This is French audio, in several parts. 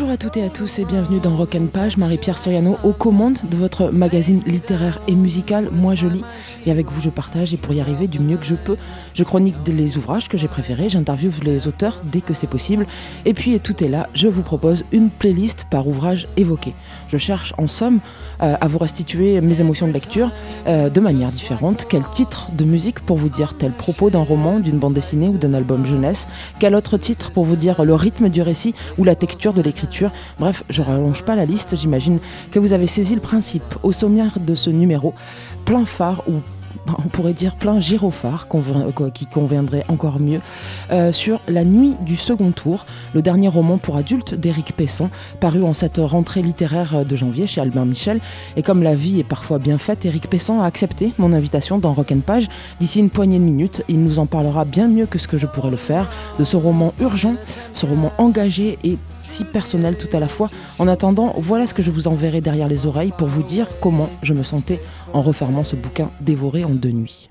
Bonjour à toutes et à tous et bienvenue dans Rock & Page, Marie-Pierre Soriano aux commandes de votre magazine littéraire et musical Moi je lis, et avec vous je partage, et pour y arriver du mieux que je peux, je chronique les ouvrages que j'ai préférés, j'interviewe les auteurs dès que c'est possible, et puis tout est là, je vous propose une playlist par ouvrage évoqué. Je cherche en somme à vous restituer mes émotions de lecture de manière différente. Quel titre de musique pour vous dire tel propos d'un roman, d'une bande dessinée ou d'un album jeunesse? Quel autre titre pour vous dire le rythme du récit ou la texture de l'écriture? Bref, je rallonge pas la liste, j'imagine que vous avez saisi le principe. Au sommaire de ce numéro, plein phare ou on pourrait dire plein gyrophare qui conviendrait encore mieux sur La Nuit du second tour, le dernier roman pour adultes d'Éric Pesson, paru en cette rentrée littéraire de janvier chez Albin Michel. Et comme la vie est parfois bien faite, Éric Pesson a accepté mon invitation dans Rock & Page. D'ici une poignée de minutes, il nous en parlera bien mieux que ce que je pourrais le faire, de ce roman urgent, ce roman engagé et si personnel tout à la fois. En attendant, voilà ce que je vous enverrai derrière les oreilles pour vous dire comment je me sentais en refermant ce bouquin dévoré en 2 nuits.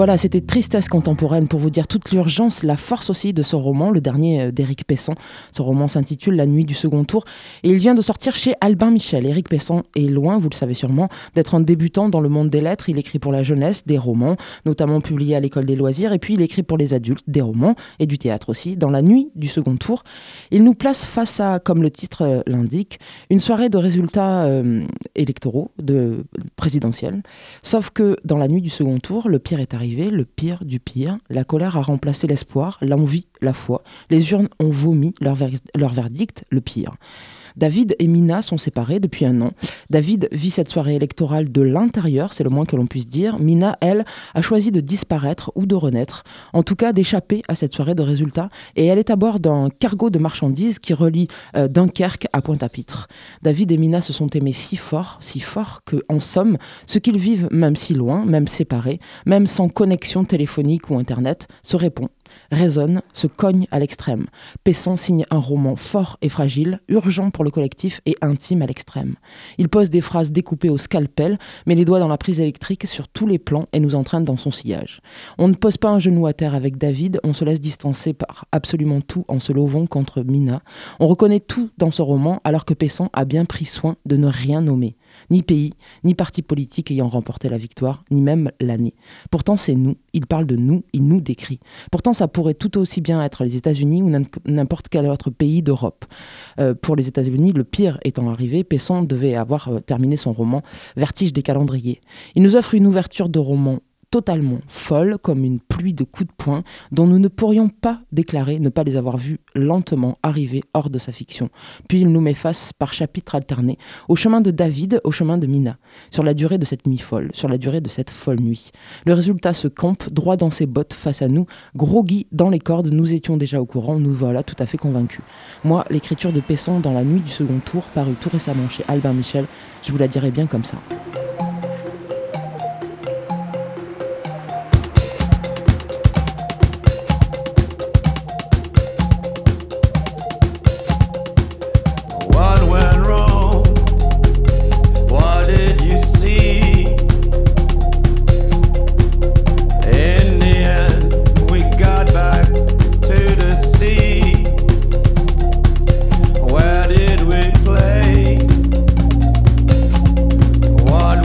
Voilà, c'était Tristesse contemporaine pour vous dire toute l'urgence, la force aussi de ce roman, le dernier d'Éric Pesson. Ce roman s'intitule La nuit du second tour et il vient de sortir chez Albin Michel. Éric Pesson est loin, vous le savez sûrement, d'être un débutant dans le monde des lettres. Il écrit pour la jeunesse des romans, notamment publiés à l'École des loisirs, et puis il écrit pour les adultes des romans et du théâtre aussi. Dans La nuit du second tour, il nous place face à, comme le titre l'indique, une soirée de résultats électoraux, de présidentiels. Sauf que dans La nuit du second tour, le pire est arrivé, le pire du pire. La colère a remplacé l'espoir, l'envie, la foi. Les urnes ont vomi leur verdict, le pire. David et Mina sont séparés depuis 1 an. David vit cette soirée électorale de l'intérieur, c'est le moins que l'on puisse dire. Mina, elle, a choisi de disparaître ou de renaître, en tout cas d'échapper à cette soirée de résultats, et elle est à bord d'un cargo de marchandises qui relie Dunkerque à Pointe-à-Pitre. David et Mina se sont aimés si fort que, en somme, ce qu'ils vivent, même si loin, même séparés, même sans connexion téléphonique ou internet, se répond, résonne, se cogne à l'extrême. Pesson signe un roman fort et fragile, urgent pour le collectif et intime à l'extrême. Il pose des phrases découpées au scalpel, met les doigts dans la prise électrique sur tous les plans et nous entraîne dans son sillage. On ne pose pas un genou à terre avec David, on se laisse distancer par absolument tout en se levant contre Mina. On reconnaît tout dans ce roman alors que Pesson a bien pris soin de ne rien nommer. Ni pays, ni parti politique ayant remporté la victoire, ni même l'année. Pourtant, c'est nous. Il parle de nous, il nous décrit. Pourtant, ça pourrait tout aussi bien être les États-Unis ou n'importe quel autre pays d'Europe. Pour les États-Unis, le pire étant arrivé, Pesson devait avoir terminé son roman Vertige des calendriers. Il nous offre une ouverture de roman totalement folle, comme une pluie de coups de poing, dont nous ne pourrions pas déclarer ne pas les avoir vus lentement arriver hors de sa fiction. Puis il nous met face, par chapitres alternés, au chemin de David, au chemin de Mina, sur la durée de cette nuit folle, sur la durée de cette folle nuit. Le résultat se campe, droit dans ses bottes, face à nous, groggy dans les cordes, nous étions déjà au courant, nous voilà tout à fait convaincus. Moi, l'écriture de Pesson dans La nuit du second tour, parue tout récemment chez Albin Michel, je vous la dirais bien comme ça. What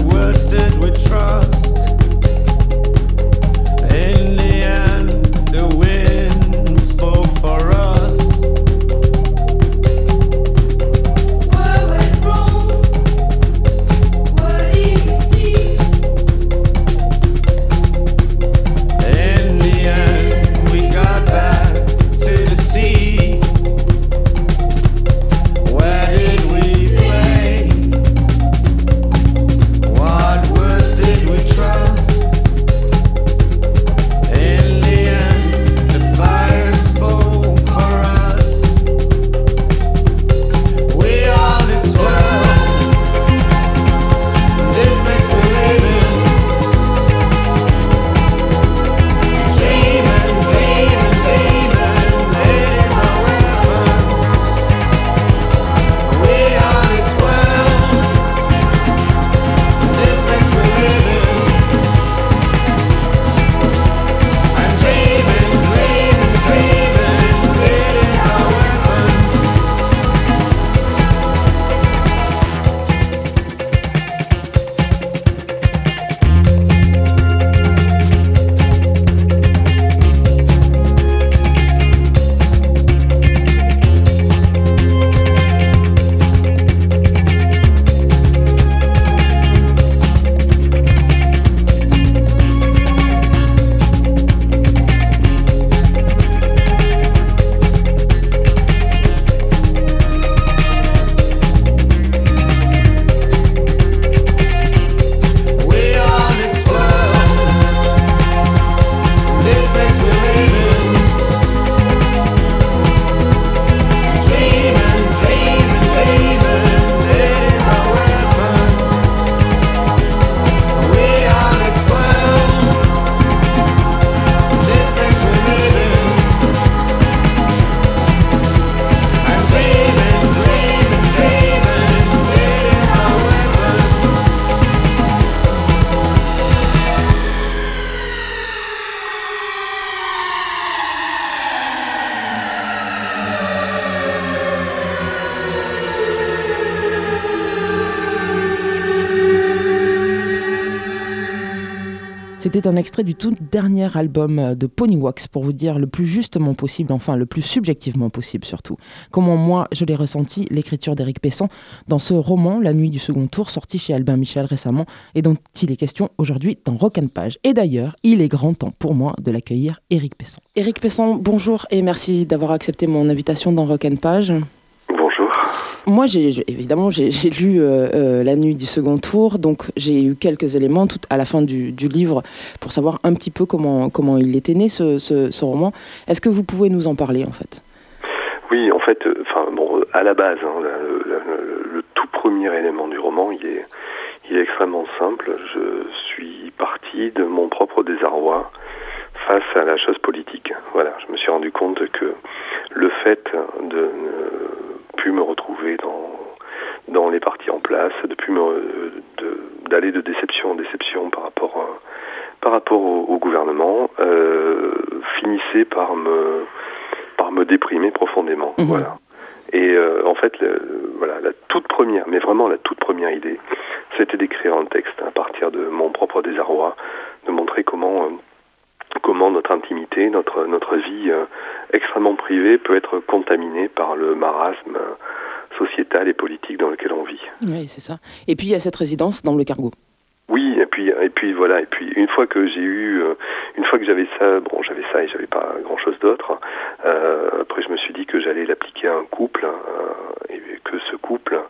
C'était un extrait du tout dernier album de Ponywax, pour vous dire le plus justement possible, enfin le plus subjectivement possible surtout. Comment moi je l'ai ressenti, l'écriture d'Éric Pessan, dans ce roman La Nuit du Second Tour, sorti chez Albin Michel récemment, et dont il est question aujourd'hui dans Rock and Page. Et d'ailleurs, il est grand temps pour moi de l'accueillir, Éric Pessan. Éric Pessan, bonjour et merci d'avoir accepté mon invitation dans Rock and Page. Bonjour. Moi, évidemment, j'ai lu La Nuit du Second Tour, donc j'ai eu quelques éléments tout à la fin du livre pour savoir un petit peu comment il était né, ce roman. Est-ce que vous pouvez nous en parler, en fait ? Oui, en fait, à la base, le tout premier élément du roman, il est extrêmement simple. Je suis parti de mon propre désarroi face à la chose politique. Voilà, je me suis rendu compte que le fait de ne plus me retrouver dans les partis en place, d'aller de déception en déception par rapport au gouvernement, finissait par me déprimer profondément. Mmh. Voilà. Et en fait, la toute première idée, c'était d'écrire un texte à partir de mon propre désarroi, de montrer comment notre intimité, notre vie extrêmement privée peut être contaminée par le marasme sociétal et politique dans lequel on vit. Oui, c'est ça. Et puis il y a cette résidence dans le cargo. Oui, et puis une fois que j'avais ça et j'avais pas grand-chose d'autre. Après, je me suis dit que j'allais l'appliquer à un couple et que ce couple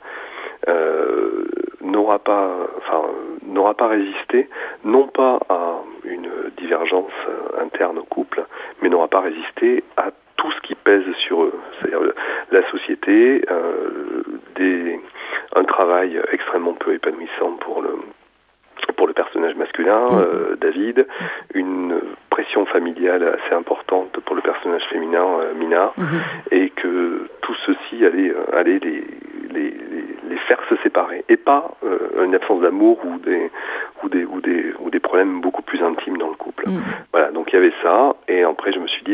n'aura pas résisté, non pas à une divergence interne au couple, mais n'aura pas résisté à tout ce qui pèse sur eux, c'est-à-dire la société, un travail extrêmement peu épanouissant pour le personnage masculin, David, une pression familiale assez importante pour le personnage féminin, Mina, et que tout ceci allait les faire se séparer, et pas une absence d'amour ou des problèmes beaucoup plus intimes dans le couple. Voilà, donc il y avait ça, et après je me suis dit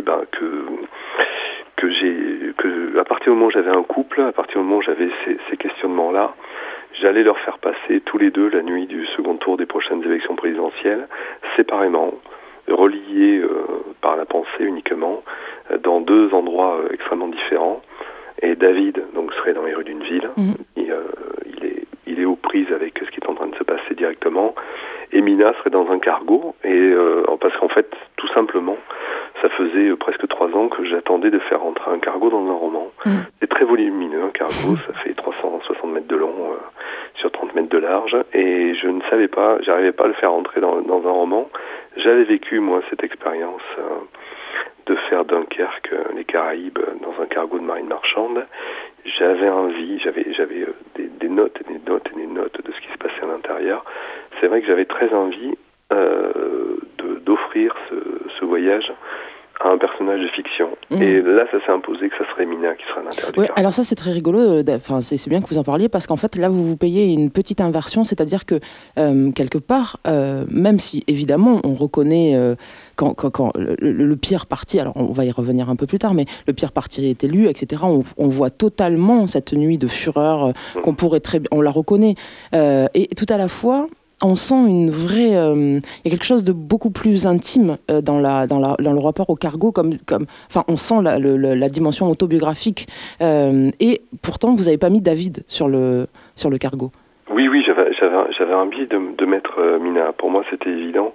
que à partir du moment où j'avais un couple, à partir du moment où j'avais ces questionnements-là, j'allais leur faire passer tous les deux la nuit du second tour des prochaines élections présidentielles, séparément, reliés par la pensée uniquement, dans deux endroits extrêmement différents. Et David donc serait dans les rues d'une ville. Il est aux prises avec ce qui est en train de se passer directement. Et Mina serait dans un cargo. Parce qu'en fait, tout simplement, ça faisait presque 3 ans que j'attendais de faire rentrer un cargo dans un roman. C'est très volumineux, un cargo, ça fait 360 mètres de long sur 30 mètres de large. Et je ne savais pas, j'arrivais pas à le faire rentrer dans un roman. J'avais vécu, moi, cette expérience de faire Dunkerque, les Caraïbes, dans un cargo de marine marchande. J'avais envie, j'avais des notes et des notes et des notes de ce qui se passait à l'intérieur. C'est vrai que j'avais très envie d'offrir ce voyage à un personnage de fiction. Et là, ça s'est imposé que ça serait Mina qui serait à l'intérieur du cargo. Alors ça, c'est très rigolo. C'est bien que vous en parliez, parce qu'en fait, là, vous payez une petite inversion, c'est-à-dire que, quelque part, même si, évidemment, on reconnaît quand le pire parti, alors on va y revenir un peu plus tard, mais le pire parti est élu, etc., on voit totalement cette nuit de fureur qu'on pourrait très bien... On la reconnaît. Et tout à la fois... On sent une vraie... Il y a quelque chose de beaucoup plus intime dans le rapport au cargo, on sent la dimension autobiographique. Et pourtant, vous n'avez pas mis David sur le cargo. Oui, j'avais envie de mettre Mina. Pour moi, c'était évident.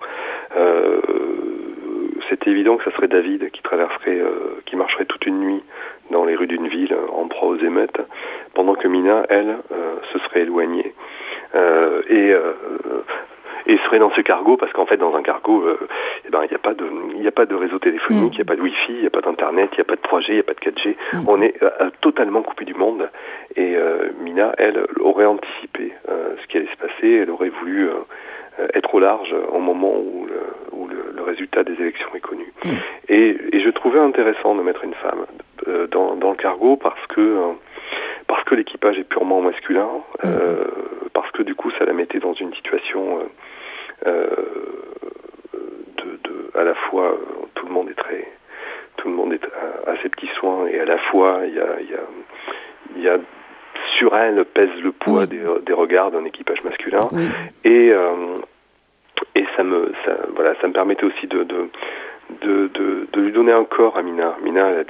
C'était évident que ça serait David qui marcherait toute une nuit dans les rues d'une ville en proie aux émeutes, pendant que Mina, elle, se serait éloignée. Et serait dans ce cargo, parce qu'en fait dans un cargo il n'y a pas de réseau téléphonique, il n'y a pas de wifi, il n'y a pas d'internet, il n'y a pas de 3G, il n'y a pas de 4G, on est totalement coupé du monde. Et Mina, elle, aurait anticipé ce qui allait se passer, elle aurait voulu être au large au moment où le résultat des élections est connu. Et je trouvais intéressant de mettre une femme dans le cargo parce que l'équipage est purement masculin, parce que du coup ça la mettait dans une situation à la fois tout le monde est à ses petits soins, et à la fois il y a sur elle pèse le poids des regards d'un équipage masculin, et me permettait aussi de lui donner un corps à Mina. Mina, elle a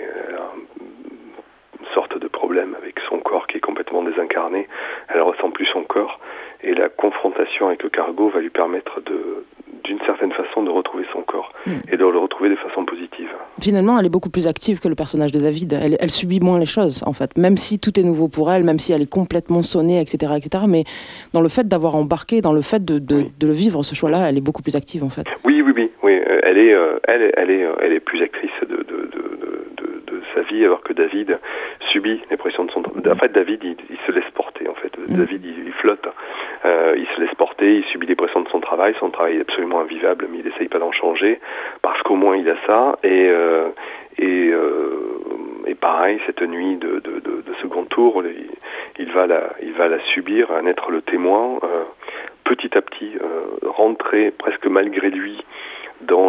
une sorte de problème avec son corps qui est complètement désincarné. Elle ressent plus son corps, et la confrontation avec le cargo va lui permettre d'une certaine façon de retrouver son corps et de le retrouver de façon positive. Finalement, elle est beaucoup plus active que le personnage de David. Elle subit moins les choses, en fait. Même si tout est nouveau pour elle, même si elle est complètement sonnée, etc., etc. Mais dans le fait d'avoir embarqué, dans le fait de le vivre, ce choix-là, elle est beaucoup plus active, en fait. Oui. Elle est plus actrice de sa vie, alors que David subit les pressions de son travail. En fait, David, il se laisse porter, en fait. David, il flotte. Il se laisse porter, il subit les pressions de son travail est absolument invivable, mais il n'essaye pas d'en changer, parce qu'au moins il a ça, et pareil, cette nuit de second tour, il va la subir, en être le témoin, petit à petit, rentrer presque malgré lui dans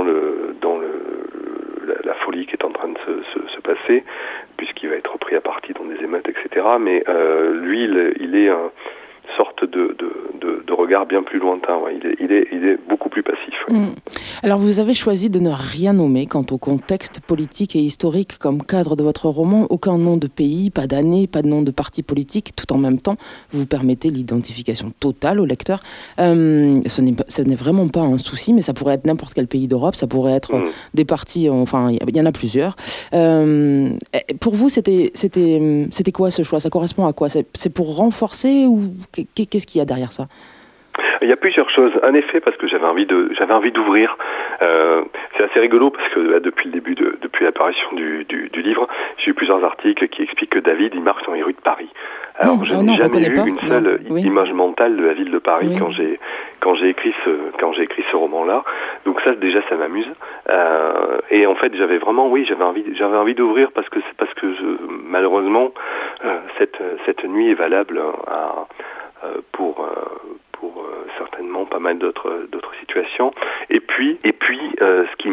la folie qui est en train de se passer, puisqu'il va être pris à partie dans des émeutes, etc. Mais lui, il est sorte de regard bien plus lointain. Ouais. Il est beaucoup plus passif. Ouais. Alors vous avez choisi de ne rien nommer quant au contexte politique et historique comme cadre de votre roman. Aucun nom de pays, pas d'année, pas de nom de parti politique. Tout en même temps, vous permettez l'identification totale au lecteur. Ce n'est vraiment pas un souci, mais ça pourrait être n'importe quel pays d'Europe. Ça pourrait être des partis, enfin il y en a plusieurs. Pour vous, c'était quoi ce choix? Ça correspond à quoi? C'est pour renforcer, ou qu'est-ce qu'il y a derrière ça? Il y a plusieurs choses. En effet, parce que j'avais envie d'ouvrir. C'est assez rigolo parce que là, depuis l'apparition du livre, j'ai eu plusieurs articles qui expliquent que David, il marche dans les rues de Paris. Alors, je n'ai jamais eu une seule image mentale de la ville de Paris quand j'ai écrit ce roman-là. Donc ça, déjà, ça m'amuse. Et en fait, j'avais envie d'ouvrir parce que malheureusement, cette nuit est valable pour certainement pas mal d'autres situations. Et puis, ce qui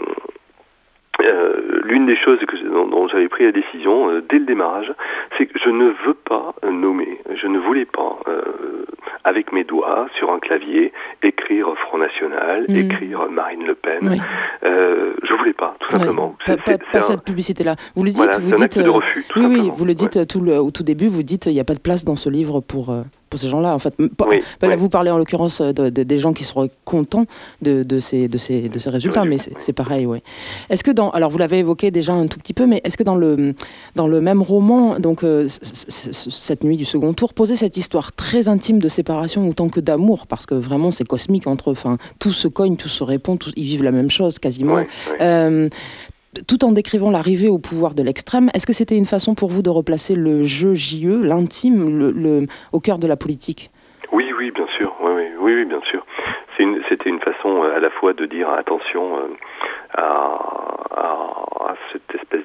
l'une des choses dont j'avais pris la décision dès le démarrage, c'est que je ne veux pas nommer, je ne voulais pas, avec mes doigts sur un clavier, écrire Front National, écrire Marine Le Pen. Oui. Je voulais pas, tout simplement. Pas cette publicité-là. Vous le dites, voilà, c'est un acte de refus. Oui, vous le dites au tout début, vous dites il n'y a pas de place dans ce livre pour ces gens-là. En fait, là, vous parlez en l'occurrence des gens qui seraient contents de ces résultats, mais c'est pareil, oui. Est-ce que alors vous l'avez évoqué déjà un tout petit peu, mais est-ce que dans le même roman, donc cette nuit du second tour, posait cette histoire très intime de séparation autant que d'amour, parce que vraiment c'est cosmique entre eux, enfin tout se cogne, tout se répond, ils vivent la même chose quasiment. Tout en décrivant l'arrivée au pouvoir de l'extrême, est-ce que c'était une façon pour vous de replacer le jeu JE, l'intime, au cœur de la politique? Oui, bien sûr. Oui, bien sûr. C'était une façon à la fois de dire attention à cette espèce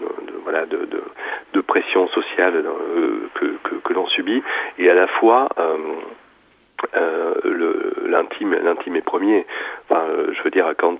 de pression sociale que l'on subit, et à la fois l'intime est premier. Enfin, je veux dire, quand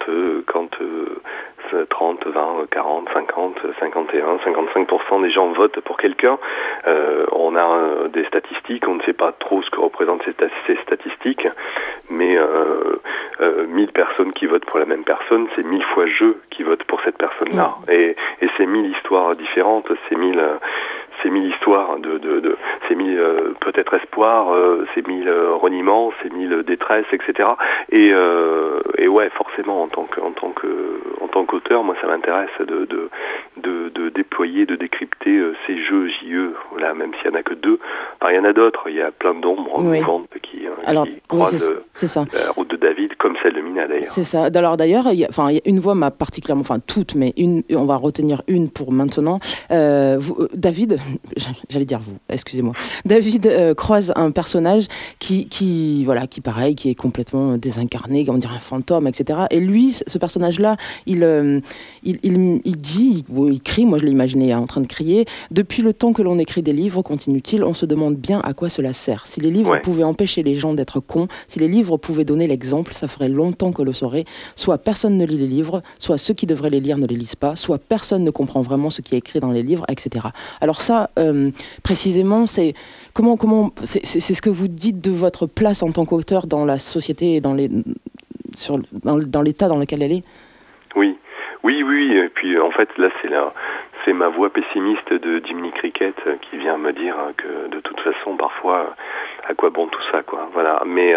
30, 20, 40, 50, 51, 55% des gens votent pour quelqu'un, on a des statistiques, on ne sait pas trop ce que représentent ces statistiques, mais 1000 personnes qui votent pour la même personne, c'est 1000 fois je qui vote pour cette personne-là. Et c'est 1000 histoires différentes, c'est 1000 histoires c'est 1000 peut-être espoirs, c'est 1000 reniements, c'est 1000 détresses, etc. Et ouais, forcément, en tant qu'auteur, moi ça m'intéresse de déployer, de décrypter ces jeux JE, voilà, même s'il n'y en a que 2. Enfin, il y en a d'autres, il y a plein d'ombres mouvantes qui croisent la route de David, comme celle de Mina d'ailleurs. C'est ça. Alors d'ailleurs, il y a une voix m'a particulièrement, enfin toutes, mais on va retenir une pour maintenant. David, j'allais dire vous, excusez-moi. David croise un personnage qui pareil, qui est complètement désincarné, on dirait un fantôme, etc. Et lui, ce personnage-là, il dit, il crie, moi je l'ai imaginé en train de crier, depuis le temps que l'on écrit des livres, continue-t-il, on se demande bien à quoi cela sert. Si les livres pouvaient empêcher les gens d'être cons, si les livres pouvaient donner l'exemple, ça ferait longtemps que le saurait. Soit personne ne lit les livres, soit ceux qui devraient les lire ne les lisent pas, soit personne ne comprend vraiment ce qui est écrit dans les livres, etc. Alors ça, précisément, c'est c'est ce que vous dites de votre place en tant qu'auteur dans la société et dans dans l'état dans lequel elle est. Oui. Et puis en fait là c'est ma voix pessimiste de Jiminy Cricket qui vient me dire que de toute façon parfois à quoi bon tout ça quoi. Voilà. Mais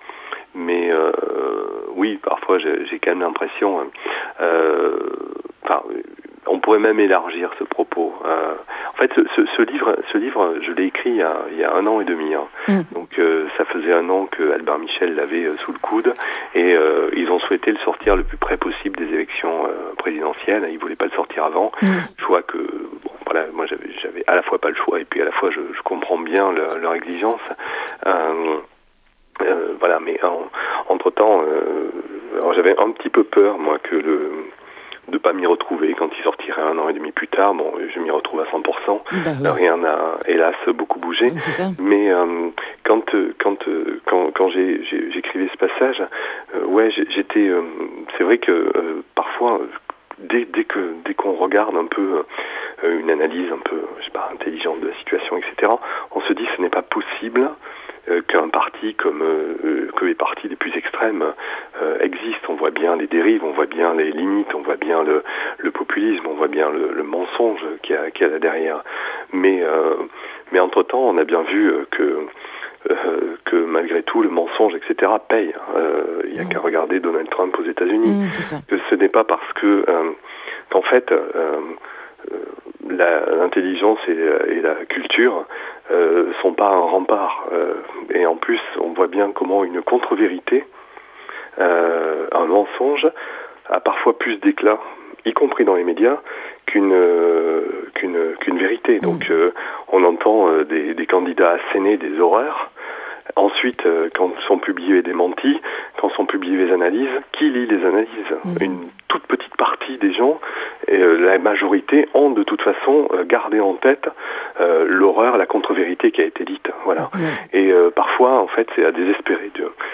oui, parfois j'ai quand même l'impression. On pourrait même élargir ce propos. En fait, ce livre, je l'ai écrit il y a 1 an et demi. Donc, ça faisait 1 an que Albert Michel l'avait sous le coude, et ils ont souhaité le sortir le plus près possible des élections présidentielles. Ils voulaient pas le sortir avant. Choix que, voilà, moi j'avais à la fois pas le choix, et puis à la fois je comprends bien leur exigence. Voilà, mais entre-temps, alors j'avais un petit peu peur, moi, de pas m'y retrouver quand il sortirait 1 an et demi plus tard. Bon, je m'y retrouve à 100%. Oui. Rien n'a, hélas, beaucoup bougé. C'est ça. Mais quand j'écrivais ce passage, j'étais. C'est vrai que parfois, dès qu'on regarde un peu une analyse un peu, intelligente de la situation, etc., on se dit ce n'est pas possible qu'un parti comme que les partis les plus extrêmes existent. On voit bien les dérives, on voit bien les limites, on voit bien le populisme, on voit bien le mensonge qu'il y a là derrière. Mais entre-temps, on a bien vu que malgré tout, le mensonge, etc., paye. Il n'y a qu'à regarder Donald Trump aux États-Unis. Que ce n'est pas parce qu'en fait, l'intelligence et la culture sont pas un rempart. Et en plus, on voit bien comment une contre-vérité, un mensonge, a parfois plus d'éclat, y compris dans les médias, qu'une vérité. Donc on entend des candidats asséner des horreurs. Ensuite, quand sont publiés les démentis, quand sont publiées les analyses, qui lit les analyses ? Une toute petite partie des gens, et la majorité, ont de toute façon gardé en tête l'horreur, la contre-vérité qui a été dite. Voilà. Et parfois, en fait, c'est à désespérer.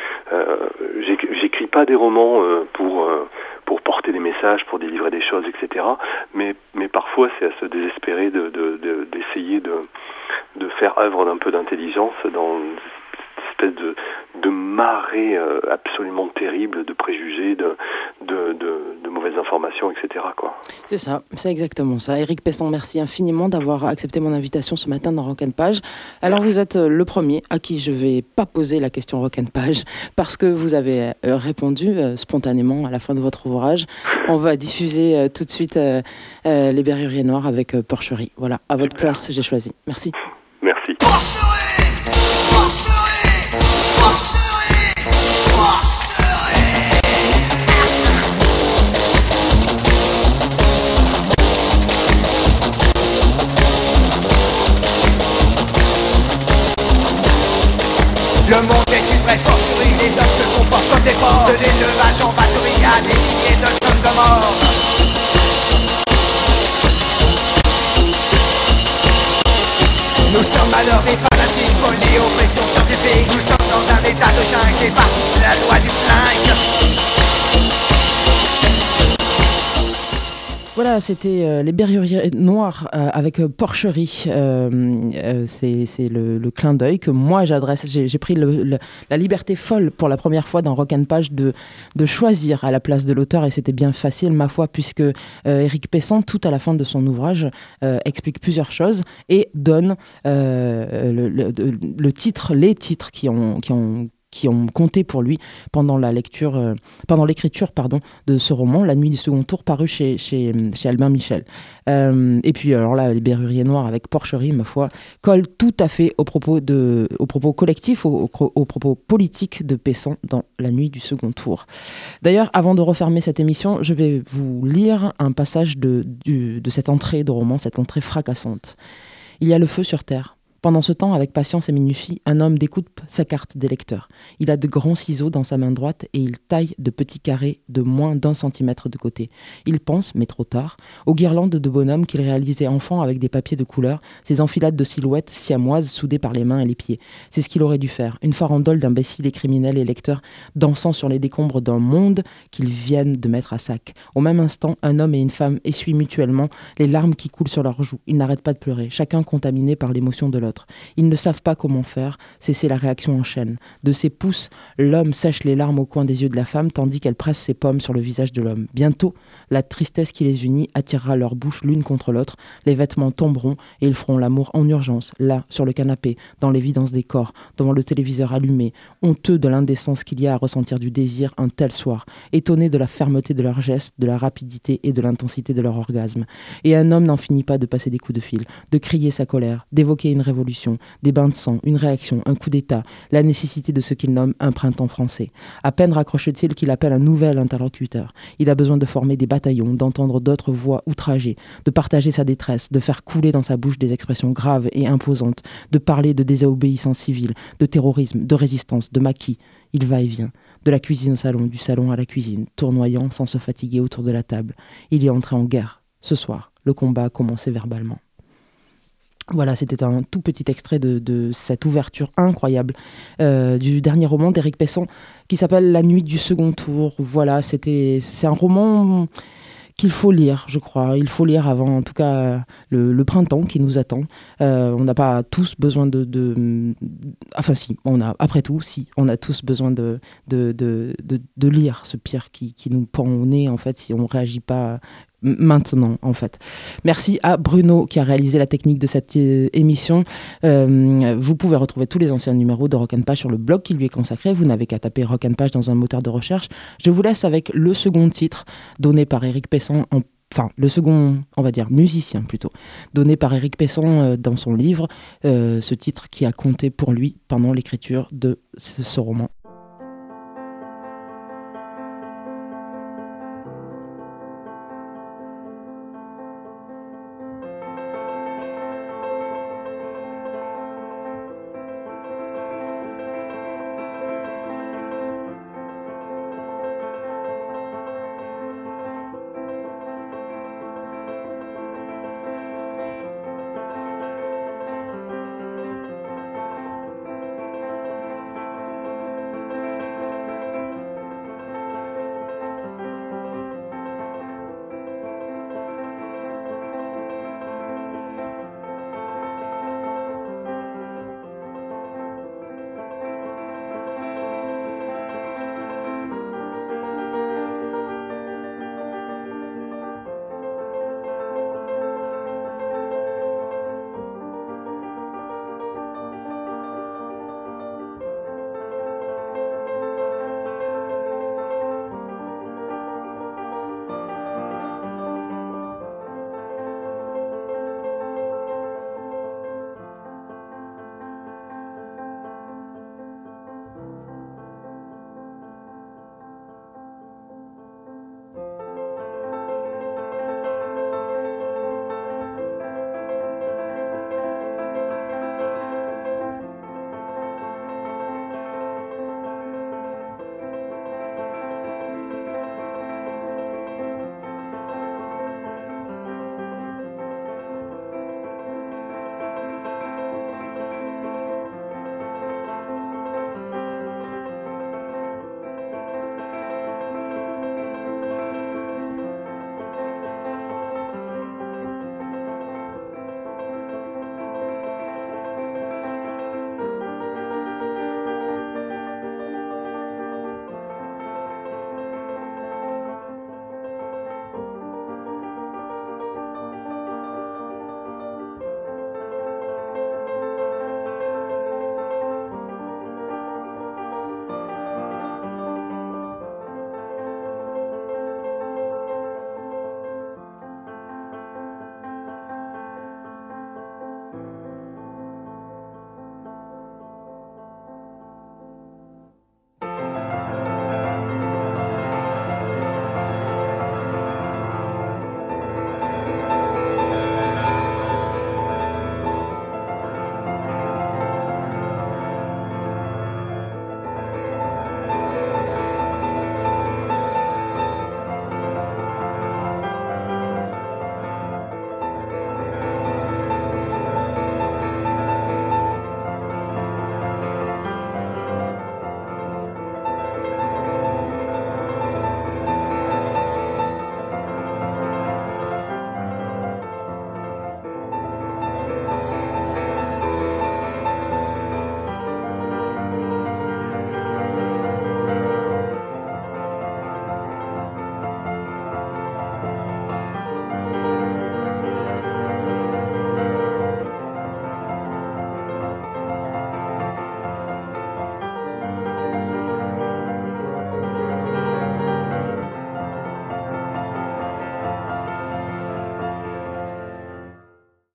J'écris pas des romans pour porter des messages, pour délivrer des choses, etc. Mais parfois, c'est à se désespérer d'essayer de faire œuvre d'un peu d'intelligence dans espèce de marée absolument terrible de préjugés, de mauvaises informations, etc. quoi. C'est ça, c'est exactement ça. Éric Pesson, merci infiniment d'avoir accepté mon invitation ce matin dans Rock & Page. Alors vous êtes le premier à qui je vais pas poser la question Rock & Page parce que vous avez répondu spontanément à la fin de votre ouvrage. On va diffuser tout de suite Les Berruriers Noirs avec Porcherie. Voilà, à votre place, j'ai choisi. Merci. Merci. Le monde est une vraie porcherie, les hommes se comportent comme des porcs. De l'élevage en batterie à des milliers de tonnes de morts. Nous sommes à l'heure des fanatiques, folie, oppression scientifique. Nous sommes dans un état de jungle et partout c'est la loi du flingue. Voilà, c'était Les Berruriers Noirs avec Porcherie. C'est le clin d'œil que moi j'adresse. J'ai pris la liberté folle pour la première fois dans Rock & Page de choisir à la place de l'auteur, et c'était bien facile, ma foi, puisque Éric Pesson, tout à la fin de son ouvrage, explique plusieurs choses et donne le titre, les titres qui ont compté pour lui pendant l'écriture de ce roman, La Nuit du Second Tour, paru chez Albert Michel. Et puis alors là, Les Berruriers Noirs avec Porcherie, ma foi, colle tout à fait aux propos collectifs, aux propos politiques de Pesson dans La Nuit du Second Tour. D'ailleurs, avant de refermer cette émission, je vais vous lire un passage de cette entrée de roman, cette entrée fracassante. Il y a le feu sur terre. Pendant ce temps, avec patience et minutie, un homme découpe sa carte d'électeur. Il a de grands ciseaux dans sa main droite et il taille de petits carrés de moins d'1 centimètre de côté. Il pense, mais trop tard, aux guirlandes de bonhommes qu'il réalisait enfant avec des papiers de couleur, ces enfilades de silhouettes siamoises soudées par les mains et les pieds. C'est ce qu'il aurait dû faire, une farandole d'imbéciles et criminels électeurs dansant sur les décombres d'un monde qu'ils viennent de mettre à sac. Au même instant, un homme et une femme essuient mutuellement les larmes qui coulent sur leurs joues. Ils n'arrêtent pas de pleurer, chacun contaminé par l'émotion de l'autre. l'autre. Ils ne savent pas comment faire, cesser la réaction en chaîne. De ses pouces, l'homme sèche les larmes au coin des yeux de la femme tandis qu'elle presse ses pommes sur le visage de l'homme. Bientôt, la tristesse qui les unit attirera leurs bouches l'une contre l'autre, les vêtements tomberont et ils feront l'amour en urgence, là, sur le canapé, dans l'évidence des corps, devant le téléviseur allumé, honteux de l'indécence qu'il y a à ressentir du désir un tel soir, étonnés de la fermeté de leurs gestes, de la rapidité et de l'intensité de leur orgasme. Et un homme n'en finit pas de passer des coups de fil, de crier sa colère, d'évoquer une révolution, des bains de sang, une réaction, un coup d'état, la nécessité de ce qu'il nomme un printemps français. À peine raccroche-t-il qu'il appelle un nouvel interlocuteur. Il a besoin de former des bataillons, d'entendre d'autres voix outragées, de partager sa détresse, de faire couler dans sa bouche des expressions graves et imposantes, de parler de désobéissance civile, de terrorisme, de résistance, de maquis. Il va et vient, de la cuisine au salon, du salon à la cuisine, tournoyant sans se fatiguer autour de la table. Il est entré en guerre. Ce soir, le combat a commencé verbalement. Voilà, c'était un tout petit extrait de cette ouverture incroyable du dernier roman d'Éric Pesson qui s'appelle La nuit du second tour. Voilà, c'est un roman qu'il faut lire, je crois. Il faut lire avant, en tout cas, le printemps qui nous attend. On n'a pas tous besoin enfin si, après tout, on a tous besoin de lire ce pire qui nous pend au nez, en fait, si on ne réagit pas maintenant, en fait. Merci à Bruno qui a réalisé la technique de cette émission. Vous pouvez retrouver tous les anciens numéros de Rock and Page sur le blog qui lui est consacré. Vous n'avez qu'à taper Rock and Page dans un moteur de recherche. Je vous laisse avec le second titre donné par Éric Pesson, le second, on va dire, musicien plutôt, donné par Éric Pesson dans son livre, ce titre qui a compté pour lui pendant l'écriture de ce roman.